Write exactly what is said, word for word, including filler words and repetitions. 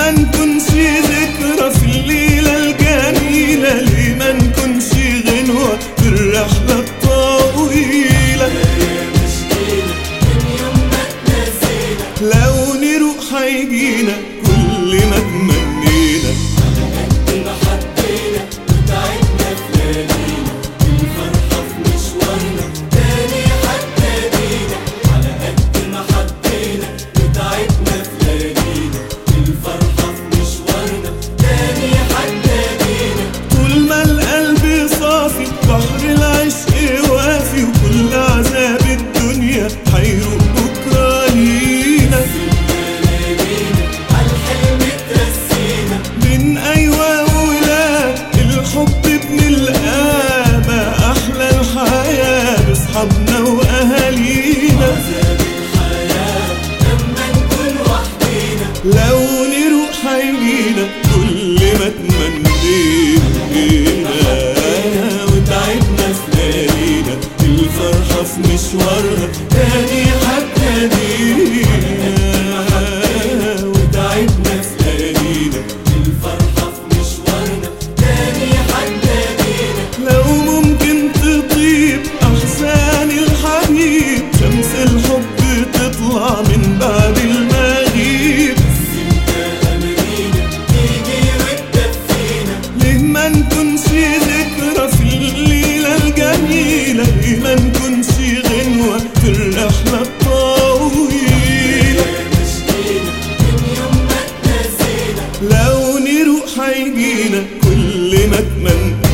ما نكونش ذكرى في الليلة الجميلة؟ ليه ما نكونش غنوة في الرحلة الطويلة؟ لو نروح هيجينا كل ما تمنينا، على قد ما حبينا وتعبنا في ليالينا، الفرحة في مشوارنا تاني هتنادينا. على قد ما حبينا وتعبنا في ليالينا، الفرحة في مشوارنا تاني هتنادينا. طول ما القلب صافي بحر العشق وافي، وكل عذاب الدنيا هيروق بكرة لينا. من أيوة ولا الحب ابن القامة، أحلى الحياة بصحابنا وأهالينا. عذاب الحياة لما نكون وحدينا، لو نروح هيجينا كل ما تمنينا، وتعبنا في ليالينا، الفرحة في مشوارنا تاني هتنادينا. وتعبنا في ليالينا، الفرحة في مشوارنا تاني هتنادينا. لو ممكن تطيب أحزان الحبيب، شمس الحب تطلع من بعد المغيب. ليه ما نكونش ذكرى في الليلة الجميلة؟ ليه ما نكونش غنوة في الرحلة الطويلة؟ لو نروح هيجينا كل ما تمنى